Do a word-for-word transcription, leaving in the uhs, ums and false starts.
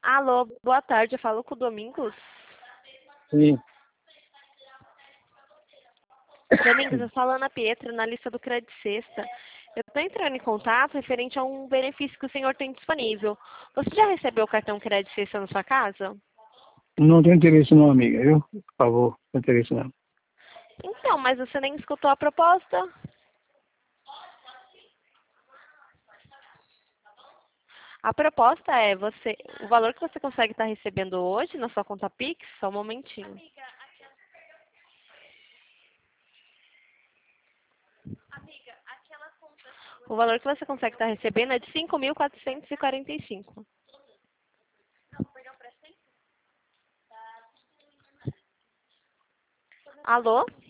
Alô, boa tarde, eu falo com o Domingos. Sim. Domingos, eu falo Ana Pietra, na lista do Crédito Sexta. Eu estou entrando em contato referente a um benefício que o senhor tem disponível. Você já recebeu o cartão Crédito Sexta na sua casa? Não tenho interesse não, amiga, viu? Por favor, não tenho interesse não. Então, mas você nem escutou a proposta? A proposta é você, o valor que você consegue estar recebendo hoje na sua conta Pix, só um momentinho. O valor que você consegue estar recebendo é de cinco mil quatrocentos e quarenta e cinco. Alô?